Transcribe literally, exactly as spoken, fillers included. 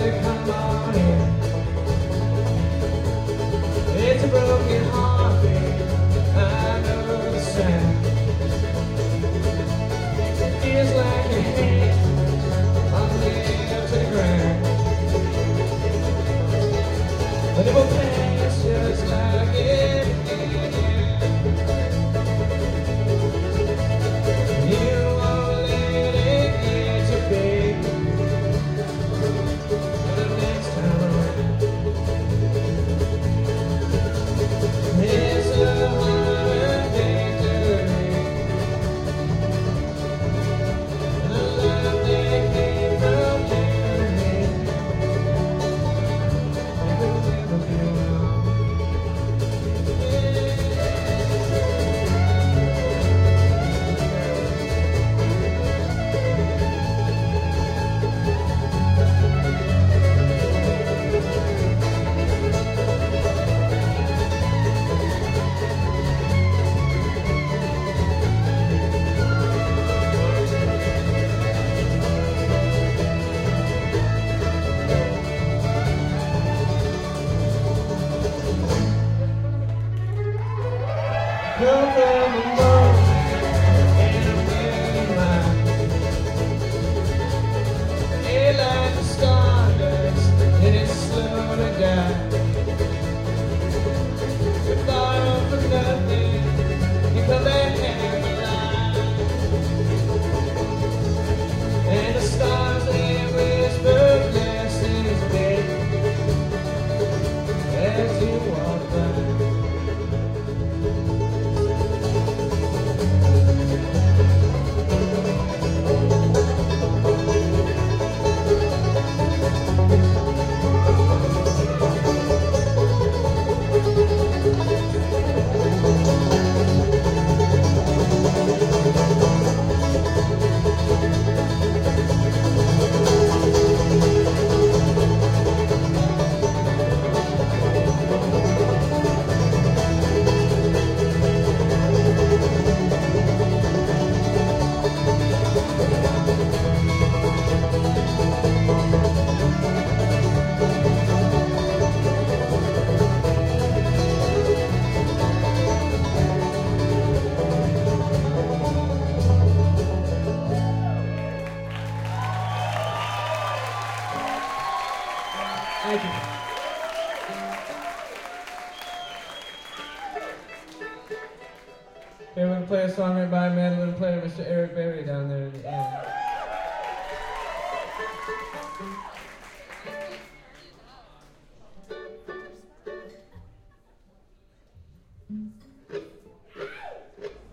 say, come on in. It's a broken heart, babe. I know the sound. It feels like your hand on nailed to the ground. But it will pass just like it did. You won't let it get you, babe. But next time around, it's a harder day to live. And the love that came from you and me, it will never be wrong. Come from the morning and I'm in mine. It like the stardust and it's slow to die. Goodbye for nothing, you come back and alive. And the stars they whisper blessings, babe, as you walk by. Thank you. Here we're going to play a song written by a mandolin player, Mister Eric Berry, down there at the end.